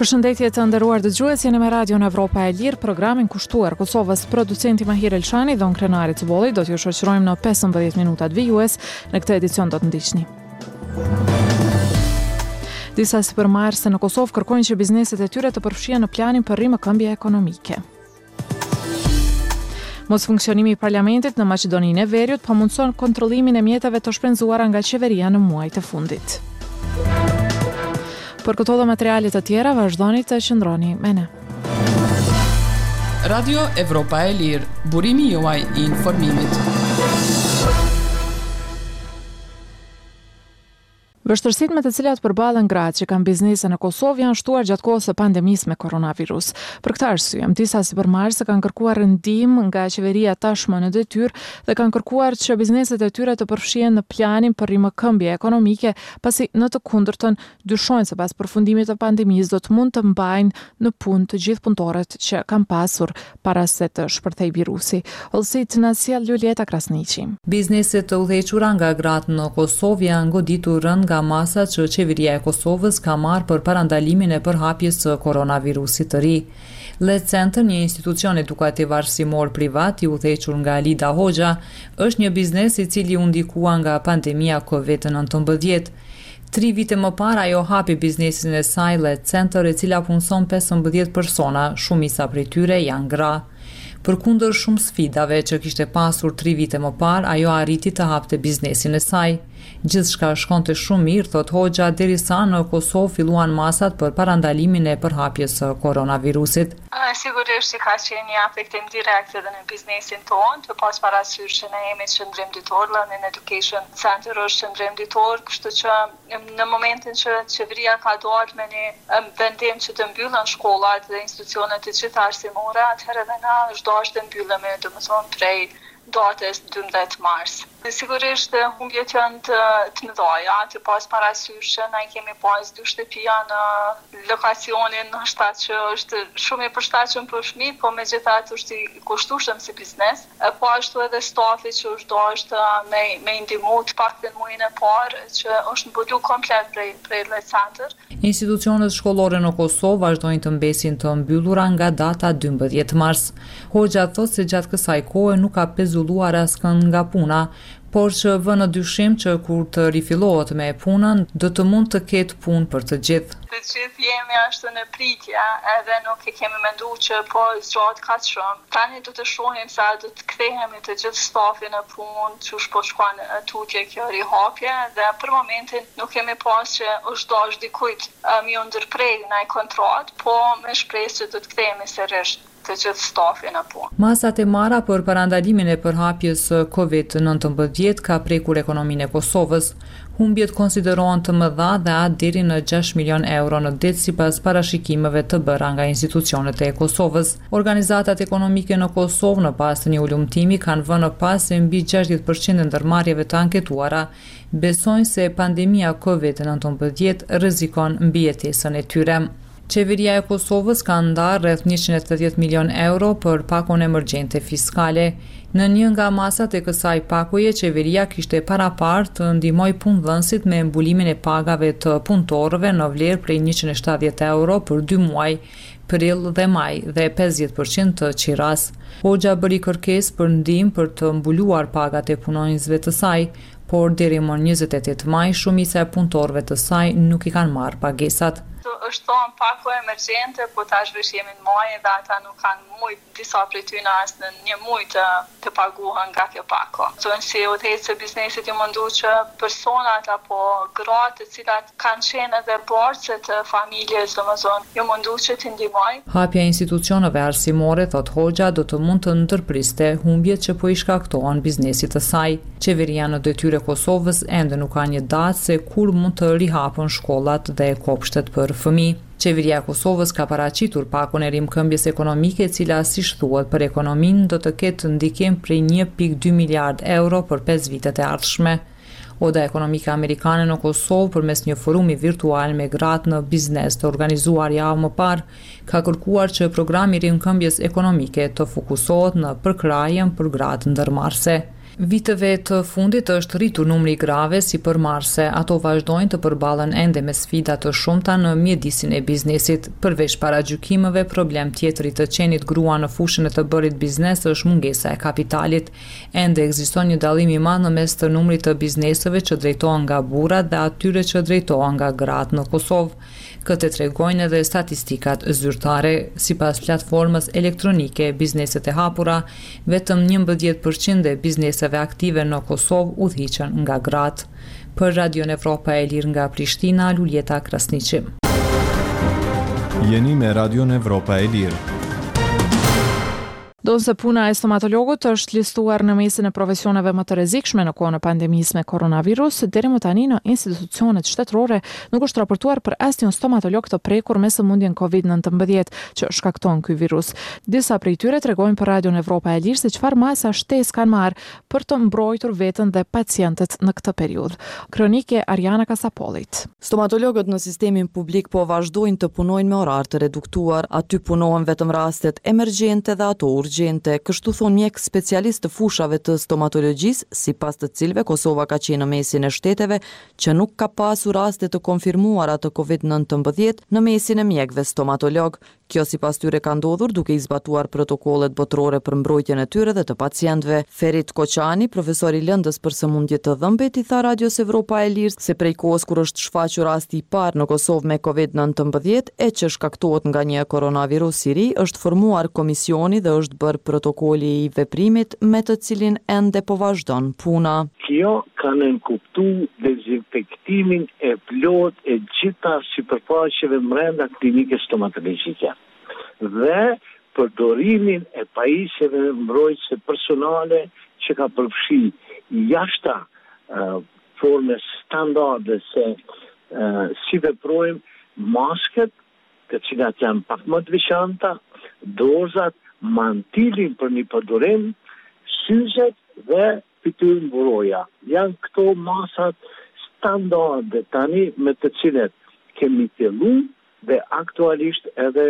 Përshëndetje të nderuar dëgjues, jeni me Radion Evropa e Lirë, programin kushtuar Kosovës. Producenti Mahir Elshani dhe unë Krenari Cubolli do t'ju shoqërojmë në 15 minutat vijues. Në këtë edicion do të ndiqni. Disa supermarkete në Kosovë kërkojnë që bizneset e tyre të përfshihen në planin për rrimëkëmbje ekonomike. Mos funksionimi i parlamentit në Maqedoninë e Veriut pamundson kontrollimin e mjeteve të shpenzuara nga qeveria në muajt e fundit. Për këto dhe materialet të tjera, vazhdoni të qëndroni me ne. Radio Evropa e Lirë, burimi juaj i informimit. Vështërsitë me të cilat përballen gratë që kanë biznese në Kosovë janë shtuar gjatë kohës së pandemisë me koronavirus. Për këtë arsye, disa supermarkete kanë kërkuar ndihmë nga qeveria tashmë në detyrë dhe kanë kërkuar që bizneset e tyre të përfshihen në planin për rrimëkëmbje ekonomike, pasi në të kundërtën dyshojnë se pas përfundimit të pandemisë do të mund të mbajnë në punë të gjithë punëtorët që kanë pasur para se të shpërthej virusi. Olsit na sjell Julieta Krasniqi. Bizneset të udhëhequra nga gratë në Kosovë janë goditur nga masat që qeveria e Kosovës ka marrë për parandalimin e përhapjes së koronavirusit të ri. Let Center, një institucion edukativ arsimor privat i udhëhequr nga Lida Hoxha, është një biznes i cili u ndikua nga pandemia COVID-19. 3 vite më parë ajo hapi biznesin e saj Let Center, e cila punson 15 persona, shumica prej tyre janë gra. Përkundër shumë sfidave që kishte pasur 3 vite më parë, ajo arriti të hapte biznesin e saj. Gjithçka shkonte shumë mirë, thot Hoxha, derisa në Kosovë filluan masat për parandalimin e përhapjes së koronavirusit. Sigurisht që ka qenë një afektim direkt edhe në biznesin tonë, të pas parasysh që ne jemi qëndrim ditor, Learning Education Center është qëndrim ditor, kështu që në momentin që qeveria ka dalë me një vendim që të mbyllën shkollat dhe institucionet të gjitha arsimore, atëherë edhe na është dashur të mbyllemi, domethënë prej datës 12 mars. Sigurisht humbjet janë të mëdha, të pas parasysh që ne kemi pas 2 shtëpia në lokacionin në shtat që është shumë i përshtatshëm për fëmijë, po megjithatë është i kushtueshëm si biznes. Po ashtu edhe stafi që është dashur me ndihmu të paktën muajin e parë që është mbuluar komplet prej Let Center. Institucionet shkollore në Kosovë vazhdojnë të mbesin të mbyllura nga data 12 mars. Hoxha thotë se gjatë kësaj kohe nuk ka pezulluar askënd nga puna, por që vë në dyshim që kur të rifillohet me punën, do të mund të ketë punë për të gjithë. Të gjithë jemi ashtu në pritje, edhe nuk e kemi menduar që po zgjat kaq shumë. Tani do të shohim sa do të kthehemi të gjithë stafi në punë, që po shkon tutje kjo rihapje, dhe për momentin nuk kemi pas që është dashur dikujt mi u ndërprej në kontratë, po me shpresë që do të kthehemi sërish të gjithë stafi në punë. Masat e marra për parandalimin e përhapjes së COVID-19 ka prekur ekonominë e Kosovës. Humbjet konsiderohen të mëdha dhe atë deri në 6 milion euro në det sipas parashikimeve të bëra nga institucionet e Kosovës. Organizatat ekonomike në Kosovë në pas të një ulumtimi kanë vënë pas se mbi 60% e ndërmarrjeve të anketuara besojnë se pandemia COVID-19 rrezikon mbijetesën e tyre. Qeveria e Kosovës ka ndarë rreth 180 milion euro për pakon emergjente fiskale. Në një nga masat e kësaj pakoje, qeveria kishte parapart të ndihmoj punëdhënësit me mbulimin e pagave të punëtorëve në vlerë prej 170 euro për 2 muaj, prill dhe maj, dhe 50% të qiras. Hoxha bëri kërkesë për ndihmë për të mbuluar pagat e punonjësve të saj, por deri më 28 maj shumica e punëtorëve të saj nuk i kanë marrë pagesat. Është thonë pako emergjente, po tash vesh jemi në muaj dhe ata nuk kanë mujt, disa prej tyre as në një muaj të paguhen nga kjo pako. Thonë si udhëheqëse biznesit ju mundu që personat apo gratë të cilat kanë qenë edhe borxhe të familjes, domethënë ju mundu që të ndihmojnë. Hapja e institucioneve arsimore, thot Hoxha, do të mund të ndërpriste humbjet që po i shkaktohen biznesit të saj. Qeveria në detyrë e Kosovës ende nuk ka një datë se kur mund të rihapen shkollat dhe kopshtet për fëmijë. Qeveria e Kosovës ka paraqitur pakon e rrimëkëmbjes ekonomike, e cila siç thuhet për ekonominë do të ketë ndikim prej 1.2 miliard euro për 5 vitet e ardhshme. Oda ekonomike amerikane në Kosovë, përmes një forumi virtual me gratë në biznes të organizuar javë më parë, ka kërkuar që programi rrimëkëmbjes ekonomike të fokusohet në përkrajen për gratë ndërmarrëse. Viteve të fundit është rritur numri i grave si përmarrëse. Ato vazhdojnë të përballen ende me sfida të shumta në mjedisin e biznesit. Përveç paragjykimeve, problem tjetër i të qenit grua në fushën e të bërit biznes është mungesa e kapitalit. Ende ekziston një dallim i madh në mes të numrit të bizneseve që drejtohen nga burrat dhe atyre që drejtohen nga gratë në Kosovë. Këtë tregojnë edhe statistikat zyrtare. Sipas platformës elektronike Bizneset e Hapura, vetëm 11% e bizneseve aktive në Kosovë udhëhiqen nga gratë. Për Radion Evropa e Lirë nga Prishtina, Luljeta Krasniqi. Jeni me Radion Evropa e Lirë. Do se puna e stomatologut është listuar në mesin e profesioneve më të rrezikshme në kohën e pandemisë me koronavirus, deri më tani në institucionet shtetërore nuk është raportuar për asnjë stomatolog të prekur me sëmundjen COVID-19 që shkakton ky virus. Disa prej tyre tregojnë për Radion Evropa e Lirë se çfarë masa shtesë kanë marrë për të mbrojtur veten dhe pacientët në këtë periudhë. Kronike Ariana Kasapolit. Stomatologët në sistemin publik po vazhdojnë të punojnë me orar të reduktuar, aty punohen vetëm rastet emergjente dhe ato urgjente, kështu thon mjek specialist të fushave të stomatologjisë, sipas të cilëve Kosova ka qenë në mesin e shteteve që nuk ka pasur raste të konfirmuara të COVID-19 në mesin e mjekëve stomatolog. Kjo sipas tyre ka ndodhur duke i zbatuar protokollet botërore për mbrojtjen e tyre dhe të pacientëve. Ferit Koçani, profesor i lëndës për sëmundje të dhëmbet, i tha Radios Evropa e Lirë se prej kohës kur është shfaqur rasti i parë në Kosovë me COVID-19 e që shkaktohet nga një koronavirus i ri, është formuar komisioni dhe është bërë protokolli i veprimit me të cilin ende po vazhdon puna. Kjo ka nënkuptu dezinfektimin e plot e gjitha sipërfaqeve brenda klinikës stomatologjike dhe përdorimin e pajisjeve mbrojtëse personale që ka përfshi jashta formes standarde se si veprojmë, masket, të cilat janë pak më të veçanta, dozat, mantilin për një përdorim, syzet dhe fytyrë mburoja. Janë këto masat standarde tani me të cilet kemi fillu dhe aktualisht edhe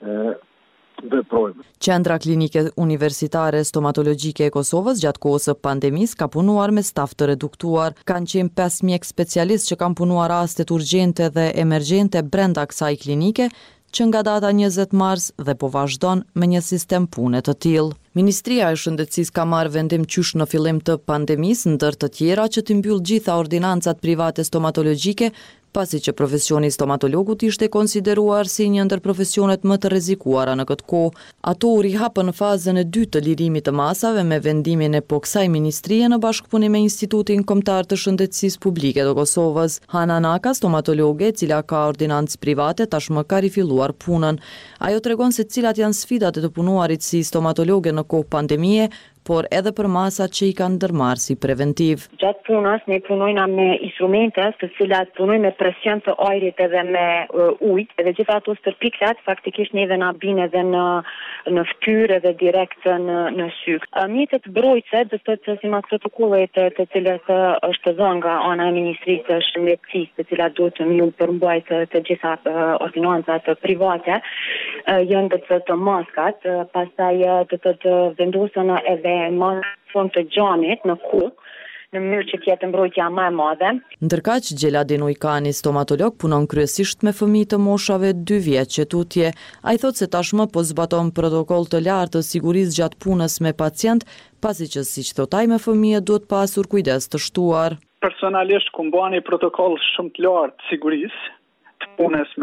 veprojmë. Qendra Klinike Universitare Stomatologjike e Kosovës gjatë kohës së pandemisë ka punuar me staf të reduktuar. Kanë qenë 5 mjek specialistë që kanë punuar rastet urgjente dhe emergjente brenda kësaj klinike, që nga data 20 mars dhe po vazhdon me një sistem pune të tillë. Ministria e Shëndetësisë ka marrë vendim qysh në fillim të pandemisë, ndër të tjera që të mbyll gjitha ordinancat private stomatologjike, pasi që profesioni stomatologut ishte konsideruar si një ndër profesionet më të rrezikuara në këtë kohë. Ato u rihapën në fazën e dytë të lirimit të masave me vendimin e kësaj ministrie në bashkëpunim me Institutin Kombëtar të Shëndetësisë Publike të Kosovës. Hana Naka, stomatologe, e cila ka ordinancë private, tashmë ka rifilluar punën. Ajo tregon se cilat janë sfidat e të punuarit si stomatologe në kohë pandemie, por edhe për masat që i kanë ndërmarrë si preventiv. Gjatë punës ne punojna me instrumente të cilat punojnë me presion të ajrit edhe me ujë, edhe gjitha ato stërpiklat faktikisht neve na bin edhe në fytyrë edhe direkt në sy. Mjetet mbrojtëse do të thotë sipas protokollit të cilat është dhënë nga ana e Ministrisë së Shëndetësisë, të cilat duhet të mbyll përmbajt të gjitha ordinancat private, janë të maskat, pastaj do të vendosen edhe fond të gjamit në ku, në mënyrë që tjetë mbrojtja më e madhe. Ndërkaq, Gjeladin Ujkani, stomatolog, punon kryesisht me fëmijë të moshave 2 vjeç që tutje. Ai thotë se tashmë po zbaton protokoll të lartë të sigurisë gjatë punës me pacient, pasi që siç thotë ai me fëmijë duhet pasur kujdes të shtuar. Personalisht ku mbani protokoll shumë të lartë sigurisë të punës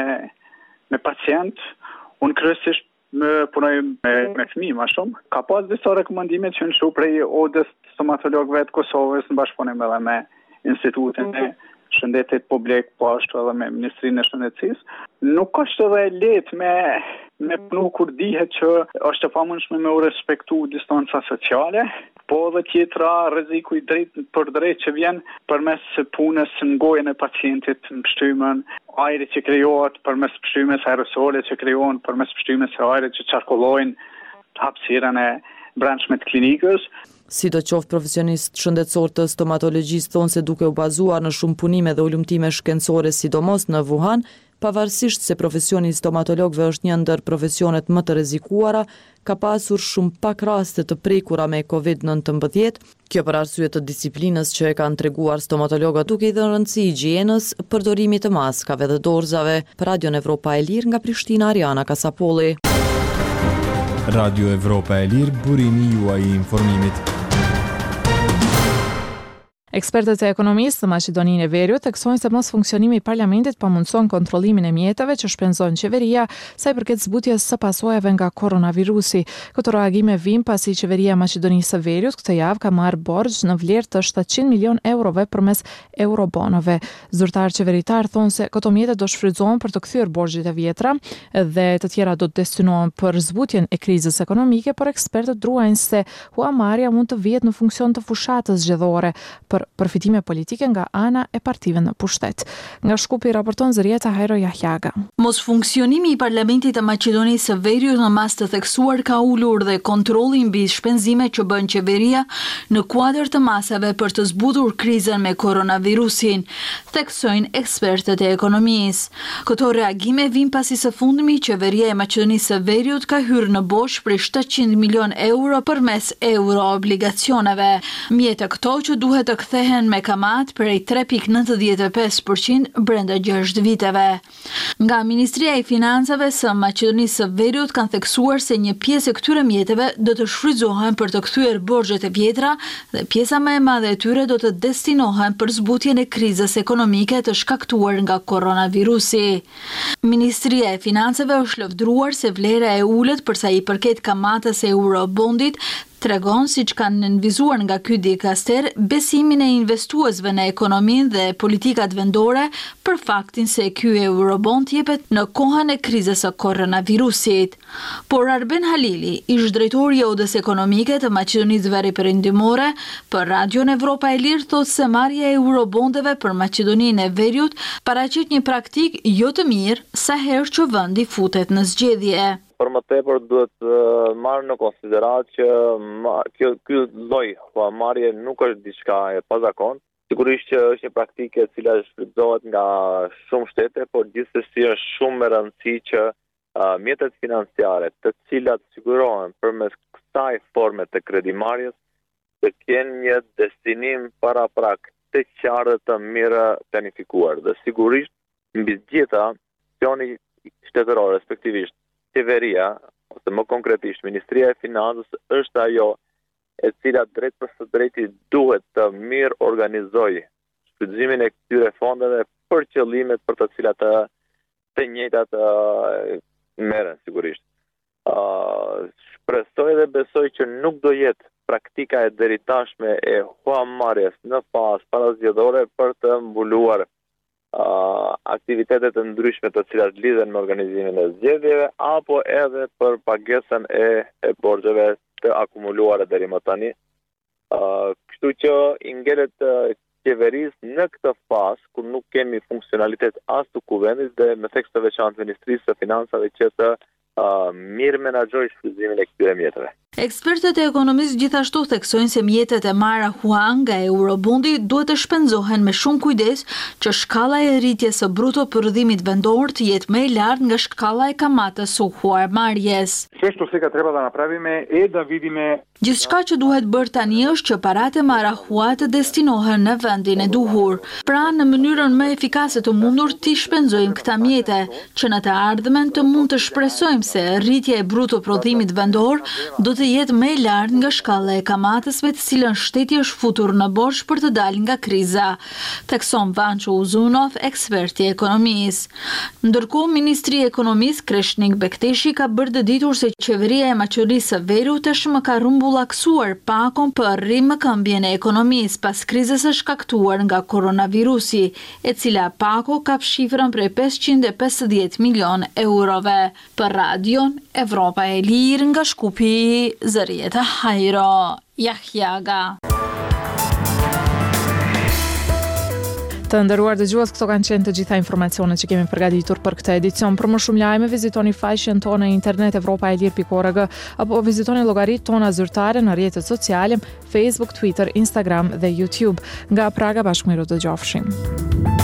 me pacient, unë kryesisht më punoj me fëmijë më shumë. Ka pas disa rekomandime që në shu prej odës stomatologëve të Kosovës në bashkëpunim edhe me Institutin e Shëndetit Publik, po ashtu edhe me Ministrinë e Shëndetësisë. Nuk është edhe lehtë me punu kur dihet që është e pamundshme me u respektu distanca sociale, po edhe tjetra rreziku i drejt për drejt që vjen përmes punës në gojën e pacientit, në pështymën, ajrit që krijohet përmes pështymës, aerosolet që krijohen përmes pështymës së ajrit që qarkullojnë hapësirën e brendshme të klinikës. Sidoqoftë profesionistë shëndetësor të stomatologjisë thonë se duke u bazuar në shumë punime dhe ulëmtime shkencore sidomos në Wuhan, pavarësisht se profesioni stomatologëve është një ndër profesionet më të rrezikuara, ka pasur shumë pak raste të prekura me COVID-19, kjo për arsye të disiplinës që e kanë treguar stomatologët duke i dhënë rëndësi higjienës, përdorimit të maskave dhe dorëzave. Për Radion Evropa e Lirë nga Prishtina, Ariana Kasapolli. Radio Evropa e Lirë, burimi juaj i informimit. Ekspertët e ekonomisë të Maqedoninë e Veriut theksojnë se mos funksionimi i parlamentit pamundson kontrollimin e mjeteve që shpenzon qeveria sa i përket zbutjes së pasojave nga koronavirusi. Këto reagime vijnë pasi qeveria e Maqedonisë së Veriut këtë javë ka marrë borxh në vlerë të 700 milion eurove përmes eurobonove. Zyrtar qeveritar thonë se këto mjete do shfrytëzohen për të kthyer borxhet e vjetra dhe të tjera do të destinohen për zbutjen e krizës ekonomike, por ekspertët druajnë se huamarrja mund të vihet në funksion të fushatës zgjedhore për përfitime politike nga ana e partive në pushtet. Nga Shkupi raporton Zërieta Hajro Jahjaga. Mos funksionimi i parlamentit të Maqedonisë së Veriut në mas të theksuar ka ulur dhe kontrolli mbi shpenzimet që bën qeveria në kuadër të masave për të zbutur krizën me koronavirusin, theksojnë ekspertët e ekonomisë. Këto reagime vijnë pasi së fundmi qeveria e Maqedonisë së Veriut ka hyrë në bosh për 700 milion euro përmes euro-obligacioneve. Mjete këto që duhet të kthehen me kamat prej 3.95% brenda 6 viteve. Nga Ministria e Financave së Maqedonisë së Veriut kanë theksuar se një pjesë e këtyre mjeteve do të shfrytëzohen për të kthyer borxhet e vjetra dhe pjesa më e madhe e tyre do të destinohen për zbutjen e krizës ekonomike të shkaktuar nga koronavirusi. Ministria e Financave është lëvdruar se vlera e ulët për sa i përket kamatës e eurobondit tregon, siç kanë nënvizuar nga ky dikaster, besimin e investuesve në ekonominë dhe politikat vendore për faktin se ky eurobond jepet në kohën e krizës së koronavirusit. Por Arben Halili, ish drejtori i Odës Ekonomike të Maqedonisë Veriperëndimore, për Radion Evropa e Lirë thotë se marrja e eurobondeve për Maqedoninë e Veriut paraqit një praktik jo të mirë sa herë që vendi futet në zgjedhje. Për më tepër duhet marrë në konsiderat që ky lloj huamarrje nuk është diçka e pazakontë. Sigurisht që është një praktike e cila shfrytëzohet nga shumë shtete, por gjithsesi është shumë e rëndësishme që mjetet financiare, të cilat sigurohen përmes kësaj forme të kredimarrjes, të kenë një destinim paraprak të qartë dhe të mirë planifikuar. Dhe sigurisht mbi gjitha, institucioni shtetëror, respektivisht qeveria, ose më konkretisht Ministria e Financës, është ajo e cila drejt për së drejti duhet të mirë organizojë shfrytëzimin e këtyre fondeve për qëllimet për të cilat të njëjtat merren sigurisht. Shpresoj dhe besoj që nuk do jetë praktika e deritashme e huamarrjes në fazë parazgjedhore për të mbuluar aktivitetet e ndryshme të cilat lidhen me organizimin e zgjedhjeve apo edhe për pagesën e borxheve të akumuluara deri më tani. Kështu që i ngelet qeverisë në këtë fazë kur nuk kemi funksionalitet as të kuvendit dhe me theks të veçantë Ministrisë së Financave që të mirë menaxhojë shfrytëzimin e këtyre mjeteve. Ekspertët e ekonomisë gjithashtu theksojnë se mjetet e marra huan nga eurobondi duhet të shpenzohen me shumë kujdes që shkalla e rritjes së bruto përrëdhimit vendor të jetë më e lartë nga shkalla e kamatës së huamarrjes. Gjithçka që duhet bërë tani është që paratë e marra hua të destinohen në vendin e duhur. Pra në mënyrën më efikase të mundur të shpenzojmë këta mjete, që në të ardhmen të mund të shpresojmë se rritja e bruto prodhimit vendor do të jetë më e lartë nga shkalla e kamatësve të cilën shteti është futur në borxh për të dalë nga kriza, thekson Vancho Uzunov, eksperti i ekonomisë. Ndërkohë, Ministri i Ekonomisë Kreshnik Bekteshi ka bërë të ditur se qeveria e Maqedonisë së Veriut tashmë ka rumbullaksuar pakon për rrimëkëmbjen e ekonomisë pas krizës së shkaktuar nga koronavirusi, e cila pako kap shifrën prej 550 milion eurove. Për Radion Evropa e Lirë nga Shkupi, Zërieta Hajro Jahjaga. Të nderuar dëgjues, këto kanë qenë të gjitha informacionet që kemi përgatitur për këtë edicion. Për më shumë lajme, vizitoni faqen tonë në internet evropaelir.org apo vizitoni llogaritë tona zyrtare në rrjetet sociale, Facebook, Twitter, Instagram dhe YouTube. Nga Praga bashkë me ju dëgjofshim.